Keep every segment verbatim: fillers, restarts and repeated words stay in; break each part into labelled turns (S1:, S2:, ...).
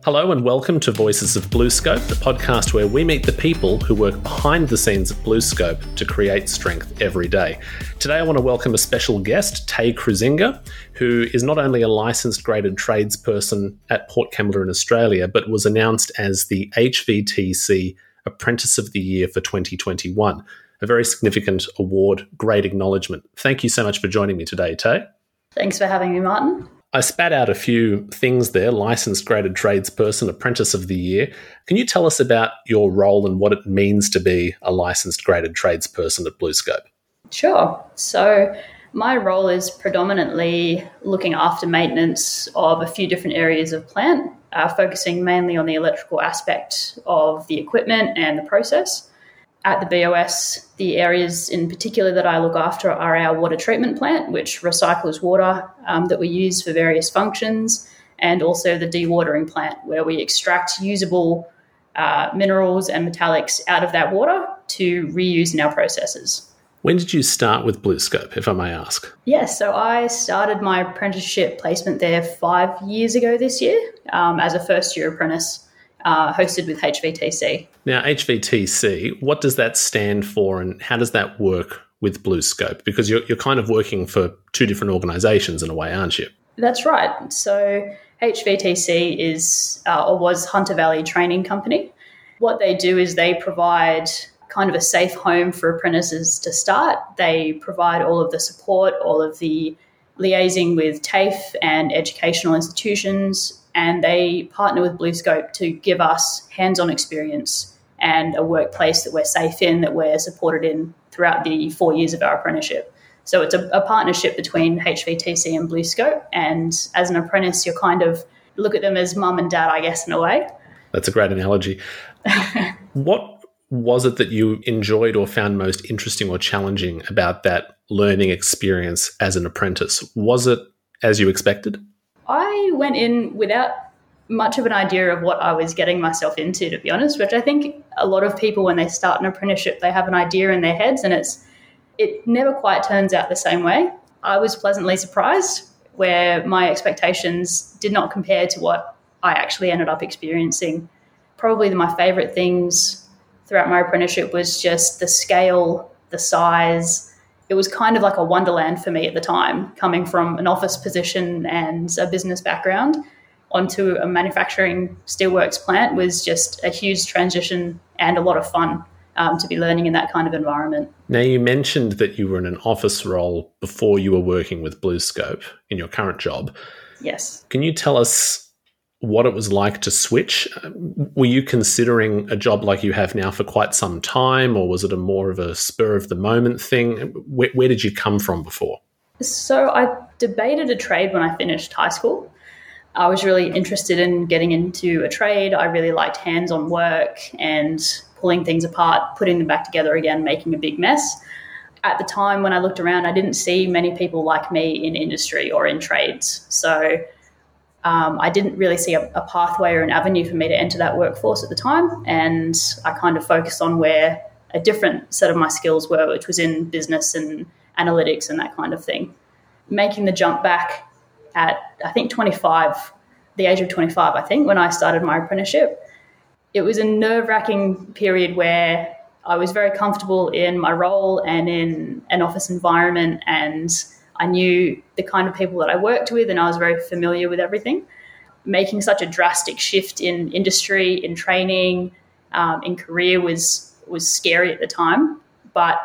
S1: Hello and welcome to Voices of BlueScope, the podcast where we meet the people who work behind the scenes at BlueScope to create strength every day. Today I want to welcome a special guest, Tay Kruzinger, who is not only a licensed graded tradesperson at Port Kembla in Australia, but was announced as the H V T C Apprentice of the Year for twenty twenty-one. A very significant award, great acknowledgement. Thank you so much for joining me today, Tay.
S2: Thanks for having me, Martin.
S1: I spat out a few things there, licensed graded tradesperson, apprentice of the year. Can you tell us about your role and what it means to be a licensed graded tradesperson at BlueScope?
S2: Sure. So my role is predominantly looking after maintenance of a few different areas of plant, uh, focusing mainly on the electrical aspect of the equipment and the process. At the B O S, the areas in particular that I look after are our water treatment plant, which recycles water um, that we use for various functions, and also the dewatering plant, where we extract usable uh, minerals and metallics out of that water to reuse in our processes.
S1: When did you start with BlueScope, if I may ask?
S2: Yes, so I started my apprenticeship placement there five years ago this year um, as a first-year apprentice. Uh, hosted with H V T C.
S1: Now, H V T C, what does that stand for and how does that work with BlueScope? Because you're, you're kind of working for two different organisations in a way, aren't you?
S2: That's right. So H V T C is uh, or was Hunter Valley Training Company. What they do is they provide kind of a safe home for apprentices to start. They provide all of the support, all of the liaising with TAFE and educational institutions, and they partner with BlueScope to give us hands-on experience and a workplace that we're safe in, that we're supported in throughout the four years of our apprenticeship. So it's a, a partnership between H V T C and BlueScope, and as an apprentice, you're kind of look at them as mum and dad, I guess, in a way.
S1: That's a great analogy. What was it that you enjoyed or found most interesting or challenging about that learning experience as an apprentice? Was it as you expected?
S2: I went in without much of an idea of what I was getting myself into, to be honest, which I think a lot of people, when they start an apprenticeship, they have an idea in their heads, and it's it never quite turns out the same way. I was pleasantly surprised where my expectations did not compare to what I actually ended up experiencing. Probably my favourite things throughout my apprenticeship was just the scale, the size. It was kind of like a wonderland for me at the time, coming from an office position and a business background onto a manufacturing steelworks plant was just a huge transition and a lot of fun um, to be learning in that kind of environment. Now,
S1: you mentioned that you were in an office role before you were working with BlueScope in your current job.
S2: Yes.
S1: Can you tell us what it was like to switch? Were you considering a job like you have now for quite some time, or was it a more of a spur of the moment thing? Where, where did you come from before?
S2: So I debated a trade when I finished high school. I was really interested in getting into a trade. I really liked hands-on work and pulling things apart, putting them back together again, making a big mess. At the time when I looked around, I didn't see many people like me in industry or in trades. So Um, I didn't really see a, a pathway or an avenue for me to enter that workforce at the time, and I kind of focused on where a different set of my skills were, which was in business and analytics and that kind of thing. Making the jump back at, I think, twenty-five, the age of twenty-five, I think, when I started my apprenticeship, it was a nerve-wracking period where I was very comfortable in my role and in an office environment, and I knew the kind of people that I worked with, and I was very familiar with everything. Making such a drastic shift in industry, in training, um, in career was was scary at the time. But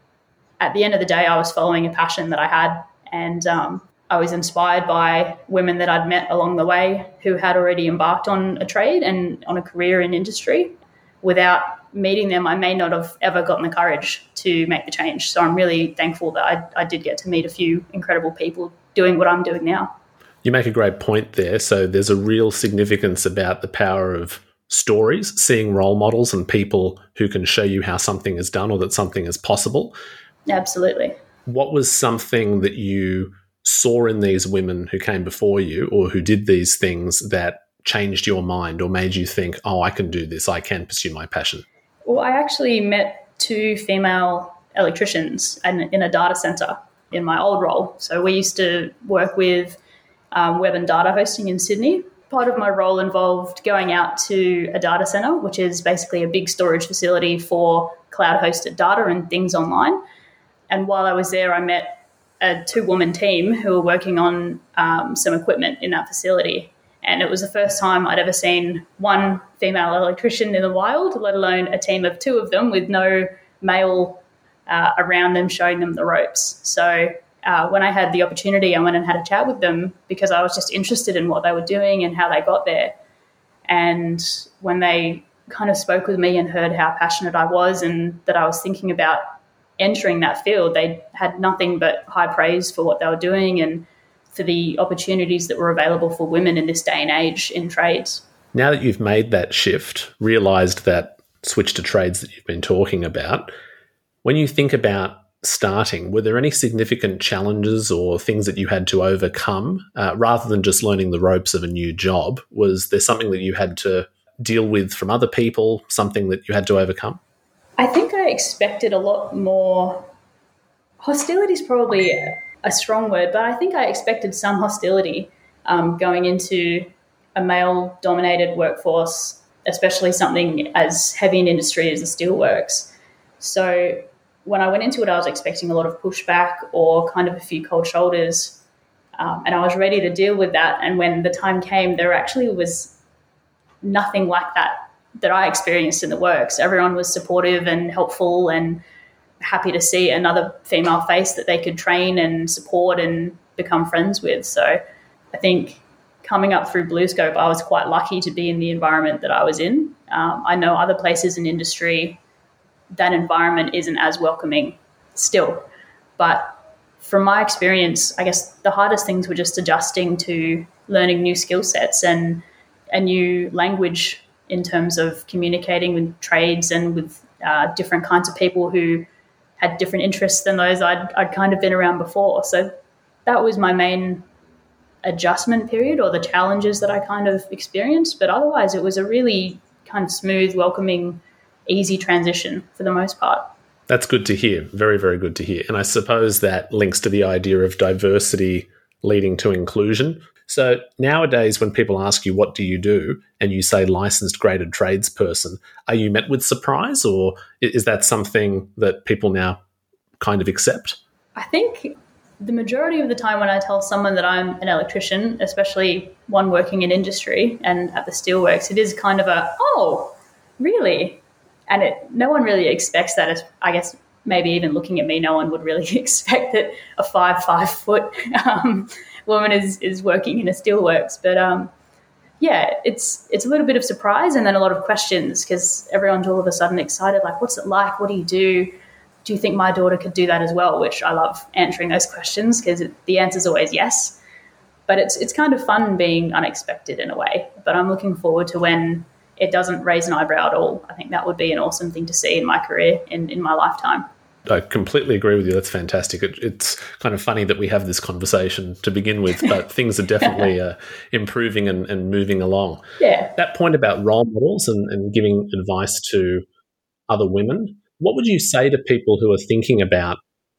S2: at the end of the day, I was following a passion that I had, and um, I was inspired by women that I'd met along the way who had already embarked on a trade and on a career in industry. Without meeting them, I may not have ever gotten the courage to make the change. So I'm really thankful that I, I did get to meet a few incredible people doing what I'm doing now.
S1: You make a great point there. So there's a real significance about the power of stories, seeing role models and people who can show you how something is done or that something is possible.
S2: Absolutely.
S1: What was something that you saw in these women who came before you or who did these things that changed your mind or made you think, oh, I can do this, I can pursue my passion?
S2: Well, I actually met two female electricians in, in a data center in my old role. So we used to work with um, web and data hosting in Sydney part of my role involved going out to a data center, which is basically a big storage facility for cloud-hosted data and things online. And while I was there, I met a two-woman team who were working on um, some equipment in that facility. And it was the first time I'd ever seen one female electrician in the wild, let alone a team of two of them with no male uh, around them showing them the ropes. So uh, when I had the opportunity, I went and had a chat with them because I was just interested in what they were doing and how they got there. And when they kind of spoke with me and heard how passionate I was and that I was thinking about entering that field, they had nothing but high praise for what they were doing and for the opportunities that were available for women in this day and age in trades.
S1: Now that you've made that shift, realised that switch to trades that you've been talking about, when you think about starting, were there any significant challenges or things that you had to overcome uh, rather than just learning the ropes of a new job? Was there something that you had to deal with from other people, something that you had to overcome?
S2: I think I expected a lot more. Hostility is probably a, a strong word, but I think I expected some hostility um, going into a male-dominated workforce, especially something as heavy an industry as the steelworks. So when I went into it, I was expecting a lot of pushback or kind of a few cold shoulders, um, and I was ready to deal with that. And when the time came, there actually was nothing like that that I experienced in the works. Everyone was supportive and helpful and happy to see another female face that they could train and support and become friends with. So I think coming up through BlueScope, I was quite lucky to be in the environment that I was in. Um, I know other places in industry, that environment isn't as welcoming still. But from my experience, I guess the hardest things were just adjusting to learning new skill sets and a new language in terms of communicating with trades and with uh, different kinds of people who had different interests than those I'd, I'd kind of been around before. So that was my main adjustment period or the challenges that I kind of experienced. But otherwise, it was a really kind of smooth, welcoming, easy transition for the most part.
S1: That's good to hear. Very, very good to hear. And I suppose that links to the idea of diversity leading to inclusion. So nowadays, when people ask you, what do you do? And you say licensed graded tradesperson, are you met with surprise, or is that something that people now kind of accept?
S2: I think the majority of the time when I tell someone that I'm an electrician, especially one working in industry and at the steelworks, it is kind of a, oh, really? And it, no one really expects that. As, I guess maybe even looking at me, no one would really expect that a five, five foot um, woman is, is working in a steelworks. But um, yeah, it's it's a little bit of surprise and then a lot of questions because everyone's all of a sudden excited, like, what's it like? What do you do? Do you think my daughter could do that as well? Which I love answering those questions because the answer is always yes. But it's it's kind of fun being unexpected in a way. But I'm looking forward to when it doesn't raise an eyebrow at all. I think that would be an awesome thing to see in my career, in, in my lifetime.
S1: I completely agree with you. That's fantastic. It, it's kind of funny that we have this conversation to begin with, but things are definitely uh, improving and, and moving along.
S2: Yeah.
S1: That point about role models and, and giving advice to other women, what would you say to people who are thinking about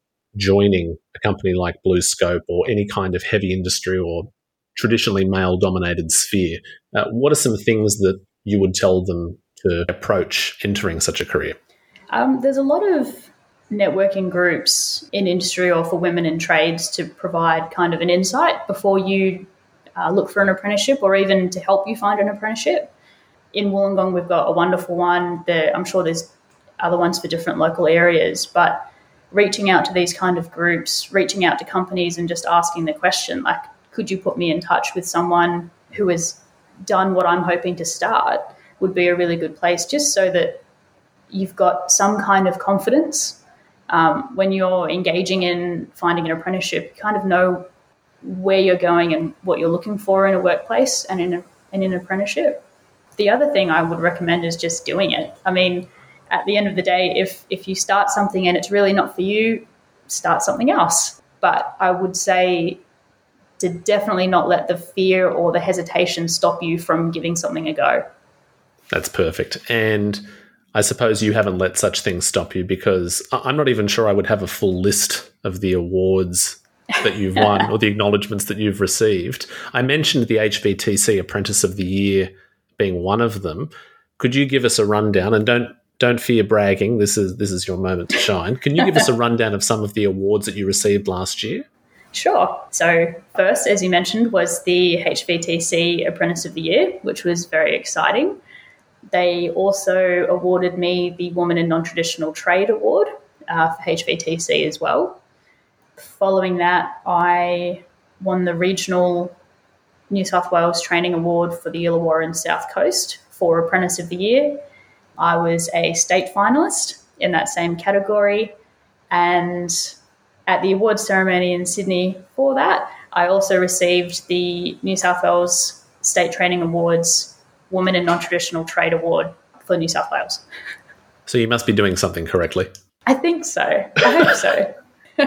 S1: joining a company like BlueScope or any kind of heavy industry or traditionally male-dominated sphere? Uh, what are some things that you would tell them to approach entering such a career?
S2: Um, there's a lot of networking groups in industry or for women in trades to provide kind of an insight before you uh, look for an apprenticeship or even to help you find an apprenticeship. In Wollongong, we've got a wonderful one. There, I'm sure there's other ones for different local areas, but reaching out to these kind of groups, reaching out to companies and just asking the question, like, could you put me in touch with someone who has done what I'm hoping to start, would be a really good place, just so that you've got some kind of confidence. Um, when you're engaging in finding an apprenticeship, you kind of know where you're going and what you're looking for in a workplace and in, a, in an apprenticeship. The other thing I would recommend is just doing it. I mean, at the end of the day, if if you start something and it's really not for you, start something else. But I would say to definitely not let the fear or the hesitation stop you from giving something a go.
S1: That's perfect. And I suppose you haven't let such things stop you, because I'm not even sure I would have a full list of the awards that you've won or the acknowledgements that you've received. I mentioned the H V T C Apprentice of the Year being one of them. Could you give us a rundown, and don't don't fear bragging, this is this is your moment to shine. Can you give us a rundown of some of the awards that you received last year?
S2: Sure. So first, as you mentioned, was the H V T C Apprentice of the Year, which was very exciting. They also awarded me the Woman in Non-Traditional Trade Award uh, for H V T C as well. Following that, I won the Regional New South Wales Training Award for the Illawarra and South Coast for Apprentice of the Year. I was a state finalist in that same category, and at the awards ceremony in Sydney for that, I also received the New South Wales State Training Awards Woman in Non-Traditional Trade Award for New South Wales.
S1: So you must be doing something correctly.
S2: I think so. I hope so.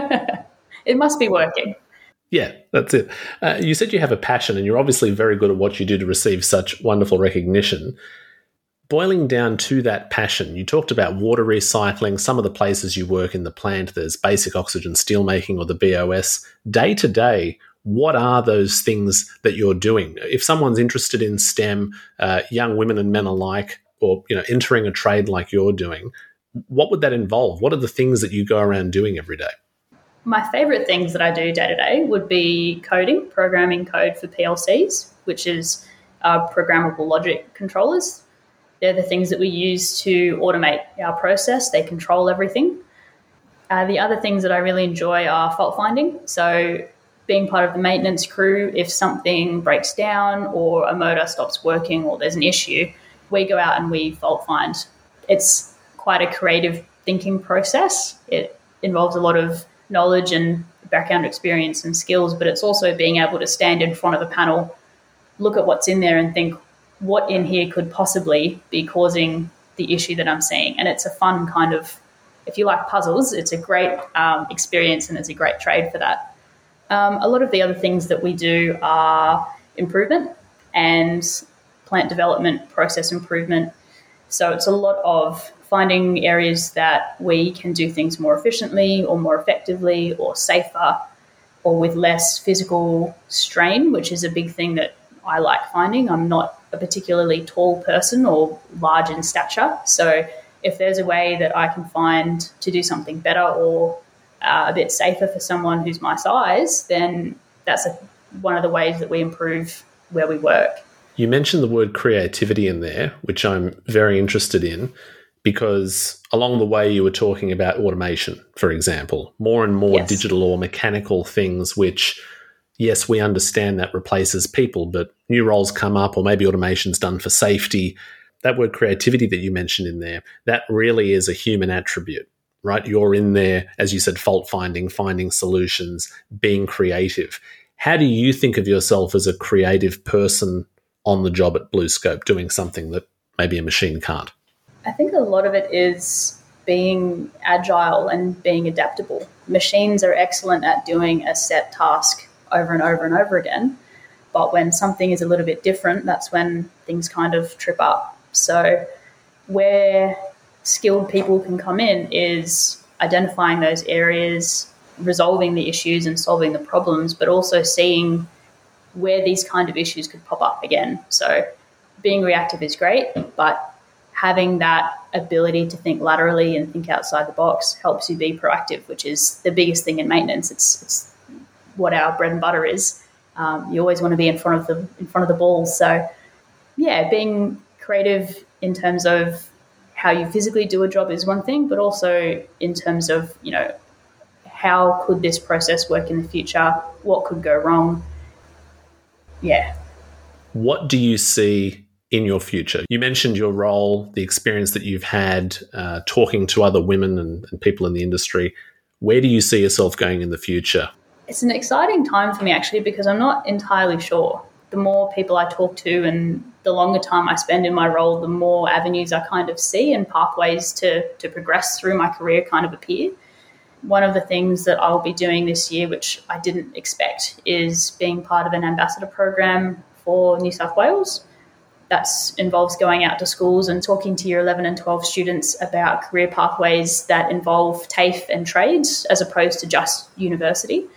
S2: It must be working.
S1: Yeah, that's it. Uh, you said you have a passion, and you're obviously very good at what you do to receive such wonderful recognition. Boiling down to that passion, you talked about water recycling, some of the places you work in the plant, there's basic oxygen steelmaking or the B O S. Day to day, what are those things that you're doing? If someone's interested in STEM, uh, young women and men alike, or you know, entering a trade like you're doing, what would that involve? What are the things that you go around doing every day?
S2: My favourite things that I do day to day would be coding, programming code for P L Cs, which is uh, programmable logic controllers. They're the things that we use to automate our process. They control everything. Uh, the other things that I really enjoy are fault finding. So being part of the maintenance crew, if something breaks down or a motor stops working or there's an issue, we go out and we fault find. It's quite a creative thinking process. It involves a lot of knowledge and background experience and skills, but it's also being able to stand in front of a panel, look at what's in there and think, what in here could possibly be causing the issue that I'm seeing? And it's a fun kind of, if you like puzzles, it's a great um, experience and it's a great trade for that. Um, a lot of the other things that we do are improvement and plant development, process improvement. So it's a lot of finding areas that we can do things more efficiently or more effectively or safer or with less physical strain, which is a big thing that I like finding. I'm not a particularly tall person or large in stature. So if there's a way that I can find to do something better or uh, a bit safer for someone who's my size, then that's a, one of the ways that we improve where we work.
S1: You mentioned the word creativity in there, which I'm very interested in, because along the way you were talking about automation, for example, more and more
S2: Yes.
S1: digital or mechanical things, which, yes, we understand that replaces people, but new roles come up, or maybe automation's done for safety. That word creativity that you mentioned in there, that really is a human attribute, right? You're in there, as you said, fault finding, finding solutions, being creative. How do you think of yourself as a creative person on the job at BlueScope, doing something that maybe a machine can't?
S2: I think a lot of it is being agile and being adaptable. Machines are excellent at doing a set task over and over and over again, but when something is a little bit different, that's when things kind of trip up. So where skilled people can come in is identifying those areas, resolving the issues and solving the problems, but also seeing where these kind of issues could pop up again. So being reactive is great, but having that ability to think laterally and think outside the box helps you be proactive, which is the biggest thing in maintenance. It's, it's what our bread and butter is. Um, you always want to be in front of the in front of the ball. So, yeah, being creative in terms of how you physically do a job is one thing, but also in terms of, you know, how could this process work in the future? What could go wrong? Yeah.
S1: What do you see in your future? You mentioned your role, the experience that you've had uh, talking to other women and, and people in the industry. Where do you see yourself going in the future?
S2: It's an exciting time for me, actually, because I'm not entirely sure. The more people I talk to and the longer time I spend in my role, the more avenues I kind of see and pathways to, to progress through my career kind of appear. One of the things that I'll be doing this year, which I didn't expect, is being part of an ambassador program for New South Wales. That involves going out to schools and talking to year eleven and twelve students about career pathways that involve TAFE and trades as opposed to just university.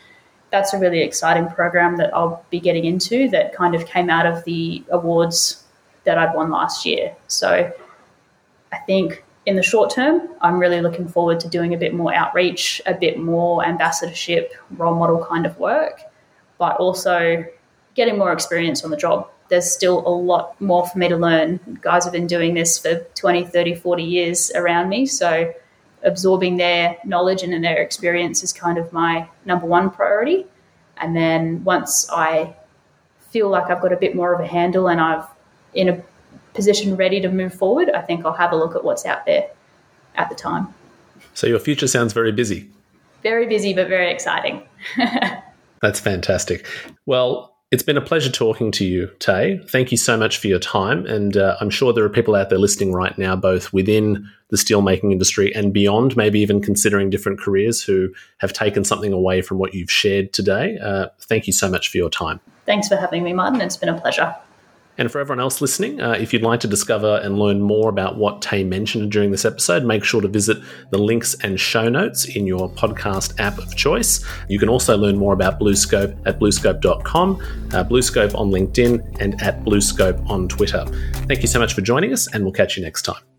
S2: that's a really exciting program that I'll be getting into that kind of came out of the awards that I'd won last year. So I think in the short term, I'm really looking forward to doing a bit more outreach, a bit more ambassadorship, role model kind of work, but also getting more experience on the job. There's still a lot more for me to learn. Guys have been doing this for twenty, thirty, forty years around me, so absorbing their knowledge and their experience is kind of my number one priority. And then once I feel like I've got a bit more of a handle and I've in a position ready to move forward, I think I'll have a look at what's out there at the time.
S1: So your future sounds very busy.
S2: Very busy, but very exciting.
S1: That's fantastic. Well, it's been a pleasure talking to you, Tay. Thank you so much for your time. And uh, I'm sure there are people out there listening right now, both within the steelmaking industry and beyond, maybe even considering different careers, who have taken something away from what you've shared today. Uh, thank you so much for your time.
S2: Thanks for having me, Martin. It's been a pleasure.
S1: And for everyone else listening, uh, if you'd like to discover and learn more about what Tay mentioned during this episode, make sure to visit the links and show notes in your podcast app of choice. You can also learn more about BlueScope at bluescope dot com, uh, BlueScope on LinkedIn, and at BlueScope on Twitter. Thank you so much for joining us, and we'll catch you next time.